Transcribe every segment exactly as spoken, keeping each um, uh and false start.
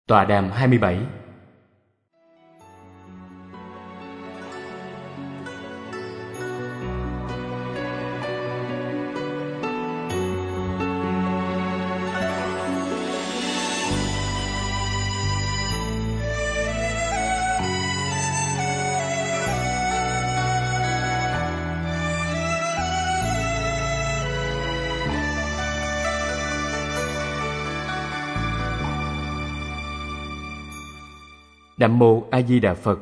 Tọa đàm hai mươi bảy. Nam mô A Di Đà Phật.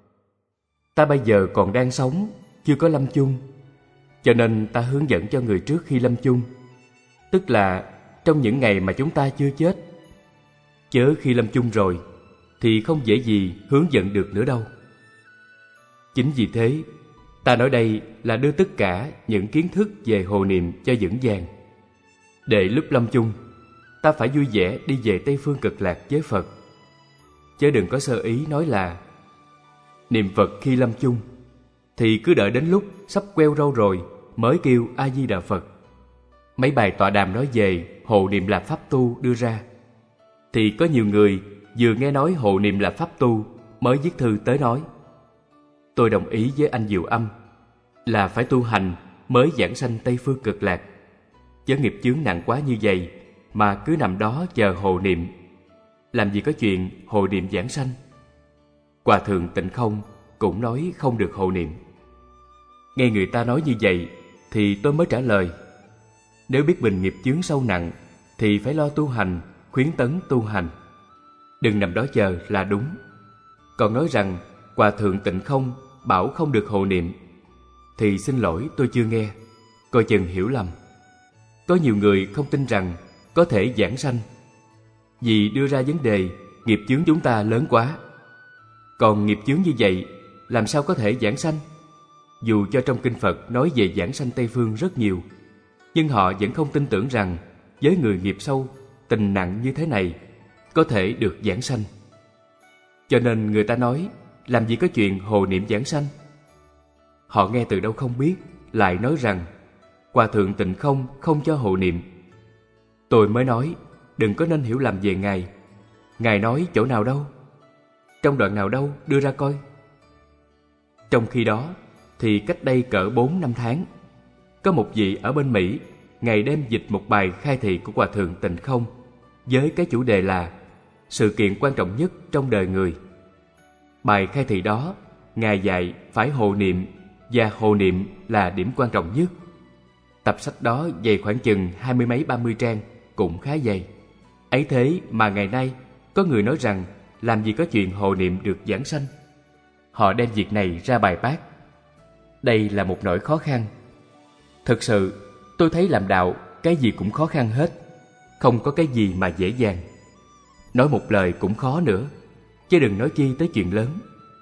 Ta bây giờ còn đang sống, chưa có lâm chung, cho nên ta hướng dẫn cho người trước khi lâm chung, tức là trong những ngày mà chúng ta chưa chết. Chớ khi lâm chung rồi thì không dễ gì hướng dẫn được nữa đâu. Chính vì thế, ta nói đây là đưa tất cả những kiến thức về hộ niệm cho vững vàng, để lúc lâm chung ta phải vui vẻ đi về Tây Phương Cực Lạc với Phật. Chứ đừng có sơ ý nói là niệm Phật khi lâm chung, thì cứ đợi đến lúc sắp queo râu rồi mới kêu A Di Đà Phật. Mấy bài tọa đàm nói về hộ niệm là pháp tu đưa ra, thì có nhiều người vừa nghe nói hộ niệm là pháp tu mới viết thư tới nói: tôi đồng ý với anh Diệu Âm là phải tu hành mới giảng sanh Tây Phương Cực Lạc, chứ nghiệp chướng nặng quá như vậy mà cứ nằm đó chờ hộ niệm, làm gì có chuyện hộ niệm giảng sanh. Hòa thượng Tịnh Không cũng nói không được hộ niệm. Nghe người ta nói như vậy thì tôi mới trả lời: nếu biết mình nghiệp chướng sâu nặng thì phải lo tu hành, khuyến tấn tu hành, đừng nằm đó chờ là đúng. Còn nói rằng Hòa thượng Tịnh Không bảo không được hộ niệm thì xin lỗi, tôi chưa nghe, coi chừng hiểu lầm. Có nhiều người không tin rằng có thể giảng sanh, vì đưa ra vấn đề nghiệp chướng chúng ta lớn quá. Còn nghiệp chướng như vậy làm sao có thể giảng sanh? Dù cho trong kinh Phật nói về giảng sanh Tây Phương rất nhiều, nhưng họ vẫn không tin tưởng rằng với người nghiệp sâu, tình nặng như thế này có thể được giảng sanh. Cho nên người ta nói làm gì có chuyện hộ niệm giảng sanh. Họ nghe từ đâu không biết, lại nói rằng Hòa thượng Tịnh Không không cho hộ niệm. Tôi mới nói đừng có nên hiểu lầm về Ngài. Ngài nói chỗ nào đâu? Trong đoạn nào đâu? Đưa ra coi. Trong khi đó thì cách đây cỡ bốn năm tháng, có một vị ở bên Mỹ, Ngài đem dịch một bài khai thị của Hòa thượng Tịnh Không với cái chủ đề là sự kiện quan trọng nhất trong đời người. Bài khai thị đó, Ngài dạy phải hộ niệm, và hộ niệm là điểm quan trọng nhất. Tập sách đó dày khoảng chừng hai mươi mấy ba mươi trang, cũng khá dày. Ấy thế mà ngày nay có người nói rằng làm gì có chuyện hộ niệm được giảng sanh. Họ đem việc này ra bài bác. Đây là một nỗi khó khăn. Thực sự tôi thấy làm đạo cái gì cũng khó khăn hết, không có cái gì mà dễ dàng. Nói một lời cũng khó nữa, chứ đừng nói chi tới chuyện lớn.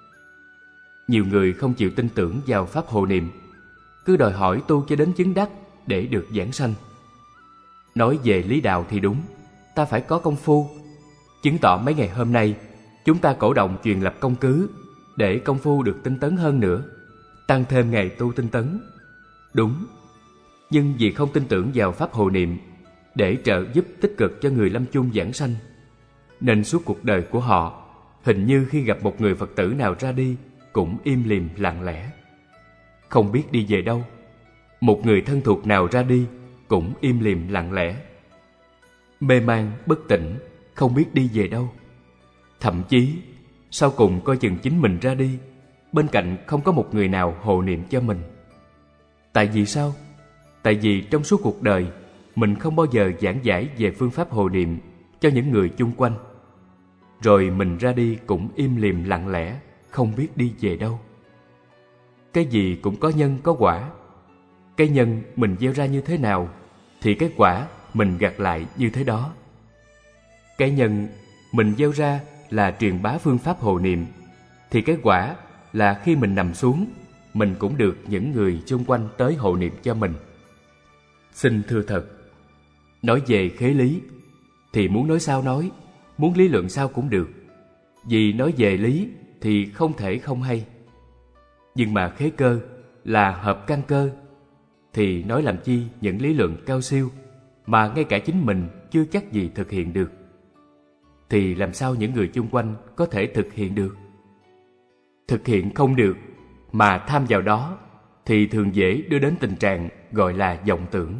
Nhiều người không chịu tin tưởng vào pháp hộ niệm, cứ đòi hỏi tu cho đến chứng đắc để được giảng sanh. Nói về lý đạo thì đúng, ta phải có công phu. Chứng tỏ mấy ngày hôm nay chúng ta cổ động truyền lập công cứ để công phu được tinh tấn hơn nữa, tăng thêm ngày tu tinh tấn. Đúng, nhưng vì không tin tưởng vào pháp hộ niệm để trợ giúp tích cực cho người lâm chung giảng sanh, nên suốt cuộc đời của họ hình như khi gặp một người Phật tử nào ra đi cũng im lìm lặng lẽ, không biết đi về đâu. Một người thân thuộc nào ra đi cũng im lìm lặng lẽ, mê man bất tỉnh, không biết đi về đâu. Thậm chí sau cùng coi chừng chính mình ra đi, bên cạnh không có một người nào hộ niệm cho mình. Tại vì sao? Tại vì trong suốt cuộc đời mình không bao giờ giảng giải về phương pháp hộ niệm cho những người chung quanh, rồi mình ra đi cũng im lìm lặng lẽ, không biết đi về đâu. Cái gì cũng có nhân có quả. Cái nhân mình gieo ra như thế nào thì cái quả mình gặt lại như thế đó. Cái nhân mình gieo ra là truyền bá phương pháp hộ niệm, thì cái quả là khi mình nằm xuống, mình cũng được những người xung quanh tới hộ niệm cho mình. Xin thưa thật, nói về khế lý thì muốn nói sao nói, muốn lý luận sao cũng được, vì nói về lý thì không thể không hay. Nhưng mà khế cơ là hợp căn cơ, thì nói làm chi những lý luận cao siêu mà ngay cả chính mình chưa chắc gì thực hiện được. thì làm sao những người chung quanh có thể thực hiện được? Thực hiện không được mà tham vào đó thì thường dễ đưa đến tình trạng gọi là vọng tưởng.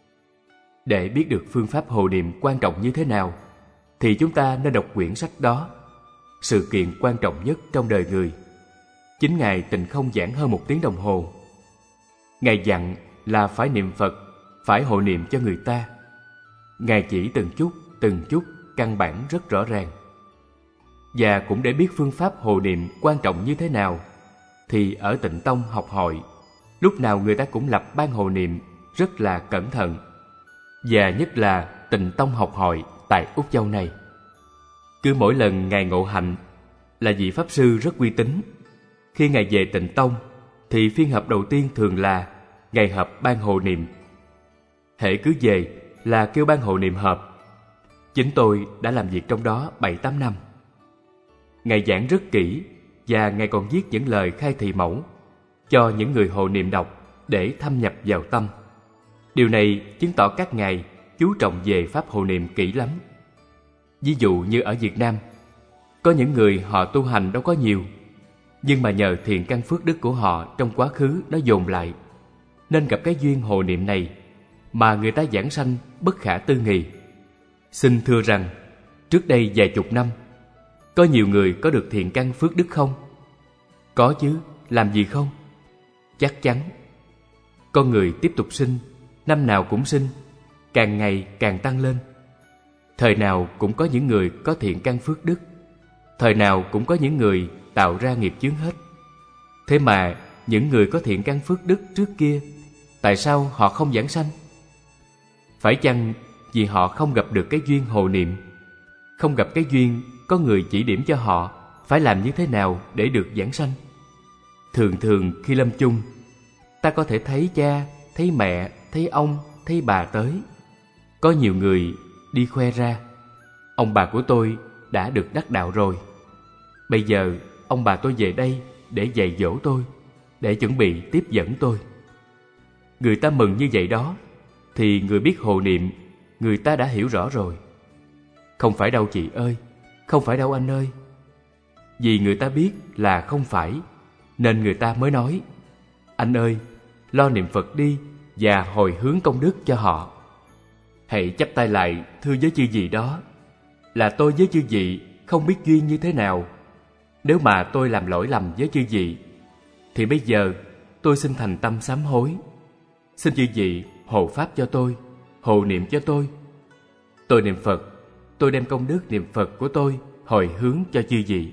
Để biết được phương pháp hộ niệm quan trọng như thế nào thì chúng ta nên đọc quyển sách đó. Sự kiện quan trọng nhất trong đời người. Chính Ngài Tịnh Không giảng hơn một tiếng đồng hồ. Ngài dặn là phải niệm Phật, phải hộ niệm cho người ta. Ngài chỉ từng chút, từng chút, căn bản rất rõ ràng. Và cũng để biết phương pháp hộ niệm quan trọng như thế nào, thì ở Tịnh Tông học hội, lúc nào người ta cũng lập ban hộ niệm rất là cẩn thận. Và nhất là Tịnh Tông học hội tại Úc Châu này. Cứ mỗi lần Ngài ngộ hạnh là vị Pháp Sư rất uy tín. Khi Ngài về Tịnh Tông, thì phiên họp đầu tiên thường là Ngài họp ban hộ niệm. Hễ cứ về là kêu ban hộ niệm họp. Chính tôi đã làm việc trong đó bảy tám năm. Ngài giảng rất kỹ và Ngài còn viết những lời khai thị mẫu cho những người hộ niệm đọc để thâm nhập vào tâm. Điều này chứng tỏ các Ngài chú trọng về pháp hộ niệm kỹ lắm. Ví dụ như ở Việt Nam, có những người họ tu hành đâu có nhiều, nhưng mà nhờ thiện căn phước đức của họ trong quá khứ nó dồn lại, nên gặp cái duyên hộ niệm này mà người ta giảng sanh bất khả tư nghị. Xin thưa rằng, trước đây vài chục năm, có nhiều người có được thiện căn phước đức không? Có chứ, làm gì không? Chắc chắn. Con người tiếp tục sinh, năm nào cũng sinh, càng ngày càng tăng lên. Thời nào cũng có những người có thiện căn phước đức, thời nào cũng có những người tạo ra nghiệp chướng hết. Thế mà những người có thiện căn phước đức trước kia, tại sao họ không giảng sanh? Phải chăng vì họ không gặp được cái duyên hộ niệm, không gặp cái duyên có người chỉ điểm cho họ phải làm như thế nào để được giảng sanh? Thường thường khi lâm chung, ta có thể thấy cha, thấy mẹ, thấy ông, thấy bà tới. Có nhiều người đi khoe ra, ông bà của tôi đã được đắc đạo rồi. Bây giờ ông bà tôi về đây để dạy dỗ tôi, để chuẩn bị tiếp dẫn tôi. Người ta mừng như vậy đó, thì người biết hộ niệm, người ta đã hiểu rõ rồi. Không phải đâu chị ơi, không phải đâu anh ơi. Vì người ta biết là không phải, nên người ta mới nói, anh ơi, lo niệm Phật đi và hồi hướng công đức cho họ. Hãy chắp tay lại thưa với chư vị đó, là tôi với chư vị không biết duyên như thế nào. Nếu mà tôi làm lỗi lầm với chư vị, thì bây giờ tôi xin thành tâm sám hối. Xin chư vị hộ pháp cho tôi, hộ niệm cho tôi. Tôi niệm Phật, tôi đem công đức niệm Phật của tôi hồi hướng cho chư vị,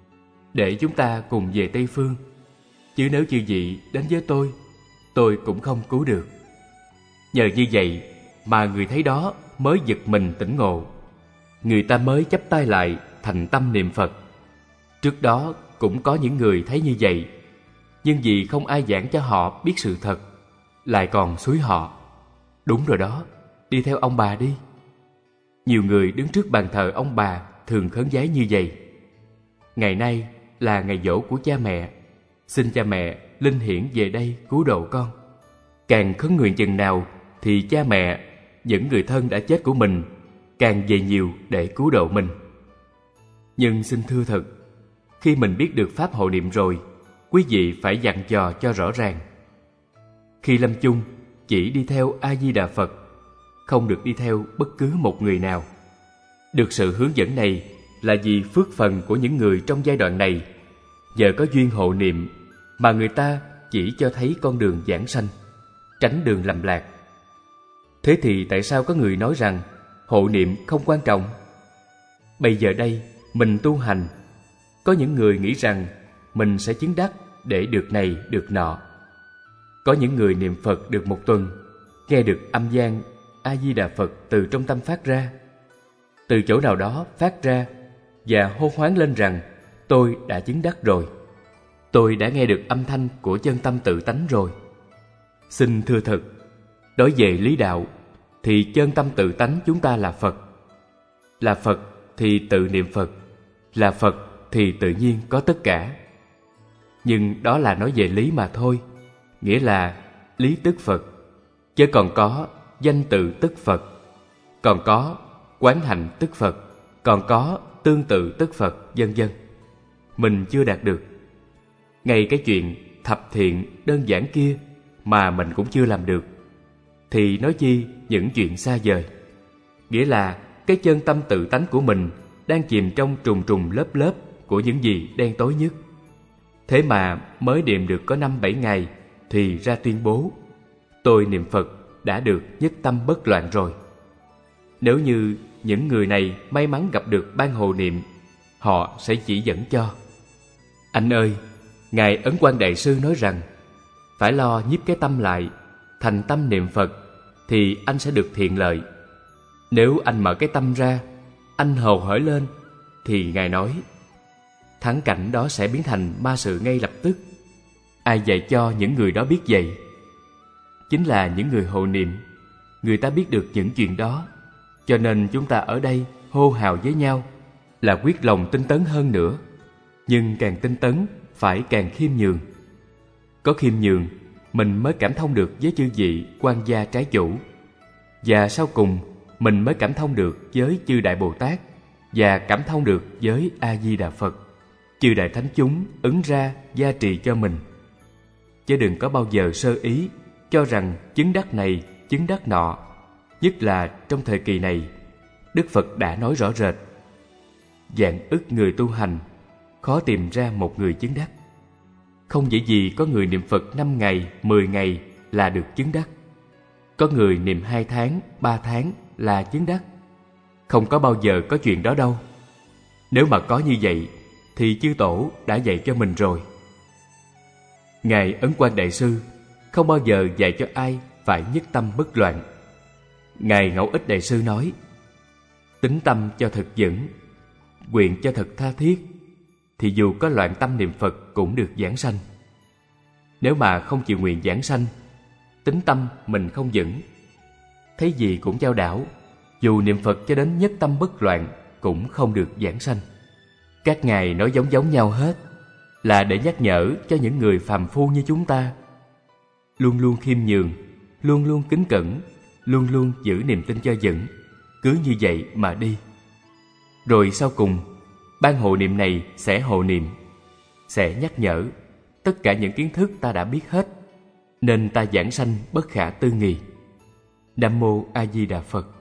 để chúng ta cùng về Tây Phương. Chứ nếu chư vị đến với tôi, tôi cũng không cứu được. Nhờ như vậy mà người thấy đó mới giật mình tỉnh ngộ. Người ta mới chắp tay lại thành tâm niệm Phật. Trước đó cũng có những người thấy như vậy, nhưng vì không ai giảng cho họ biết sự thật, lại còn xúi họ. Đúng rồi đó, đi theo ông bà đi. Nhiều người đứng trước bàn thờ ông bà thường khấn vái như vậy. Ngày nay là ngày giỗ của cha mẹ, xin cha mẹ linh hiển về đây cứu độ con. Càng khấn nguyện chừng nào thì cha mẹ, những người thân đã chết của mình, càng về nhiều để cứu độ mình. Nhưng xin thưa thật, khi mình biết được pháp hộ niệm rồi, quý vị phải dặn dò cho rõ ràng. Khi lâm chung, chỉ đi theo A-di-đà Phật, không được đi theo bất cứ một người nào. Được sự hướng dẫn này là vì phước phần của những người trong giai đoạn này, nhờ có duyên hộ niệm mà người ta chỉ cho thấy con đường giảng sanh, tránh đường lầm lạc. Thế thì tại sao có người nói rằng hộ niệm không quan trọng? Bây giờ đây mình tu hành, có những người nghĩ rằng mình sẽ chứng đắc để được này được nọ. Có những người niệm Phật được một tuần, nghe được âm vang A-di-đà Phật từ trong tâm phát ra, từ chỗ nào đó phát ra, và hô hoán lên rằng tôi đã chứng đắc rồi, tôi đã nghe được âm thanh của chân tâm tự tánh rồi. Xin thưa thật, đối về lý đạo thì chân tâm tự tánh chúng ta là Phật. Là Phật thì tự niệm Phật, là Phật thì tự nhiên có tất cả. Nhưng đó là nói về lý mà thôi, nghĩa là lý tức Phật, chứ còn có danh tự tức Phật, còn có quán hạnh tức Phật, còn có tương tự tức Phật, vân vân. Mình chưa đạt được. Ngay cái chuyện thập thiện đơn giản kia mà mình cũng chưa làm được, thì nói chi những chuyện xa vời. Nghĩa là cái chân tâm tự tánh của mình đang chìm trong trùng trùng lớp lớp của những gì đen tối nhất. Thế mà mới niệm được có năm bảy ngày thì ra tuyên bố: tôi niệm Phật đã được nhất tâm bất loạn rồi. Nếu như những người này may mắn gặp được ban hồ niệm, họ sẽ chỉ dẫn cho: anh ơi, Ngài Ấn Quang Đại Sư nói rằng phải lo nhiếp cái tâm lại, thành tâm niệm Phật, thì anh sẽ được thiện lợi. Nếu anh mở cái tâm ra, anh hồ hởi lên, thì Ngài nói thắng cảnh đó sẽ biến thành ma sự ngay lập tức. Ai dạy cho những người đó biết vậy? Chính là những người hộ niệm. Người ta biết được những chuyện đó, cho nên chúng ta ở đây hô hào với nhau là quyết lòng tinh tấn hơn nữa. Nhưng càng tinh tấn phải càng khiêm nhường. Có khiêm nhường, mình mới cảm thông được với chư vị quan gia trái chủ, và sau cùng mình mới cảm thông được với chư Đại Bồ Tát, và cảm thông được với A Di Đà Phật. Chư Đại Thánh chúng ứng ra gia trì cho mình. Chứ đừng có bao giờ sơ ý cho rằng chứng đắc này, chứng đắc nọ. Nhất là trong thời kỳ này, Đức Phật đã nói rõ rệt: vạn ức người tu hành, khó tìm ra một người chứng đắc. Không dễ gì có người niệm Phật năm ngày, mười ngày là được chứng đắc. Có người niệm hai tháng, ba tháng là chứng đắc. Không có bao giờ có chuyện đó đâu. Nếu mà có như vậy thì chư tổ đã dạy cho mình rồi. Ngài Ấn Quang Đại Sư không bao giờ dạy cho ai phải nhất tâm bất loạn. Ngài Ngẫu Ích Đại Sư nói: tính tâm cho thật vững, nguyện cho thật tha thiết, thì dù có loạn tâm niệm Phật cũng được giảng sanh. Nếu mà không chịu nguyện giảng sanh, tính tâm mình không vững, thấy gì cũng chao đảo, dù niệm Phật cho đến nhất tâm bất loạn cũng không được giảng sanh. Các ngài nói giống giống nhau hết, là để nhắc nhở cho những người phàm phu như chúng ta luôn luôn khiêm nhường, luôn luôn kính cẩn, luôn luôn giữ niềm tin cho vững, cứ như vậy mà đi. Rồi sau cùng, ban hộ niệm này sẽ hộ niệm, sẽ nhắc nhở tất cả những kiến thức ta đã biết hết, nên ta giảng sanh bất khả tư nghì. Nam Mô A Di Đà Phật.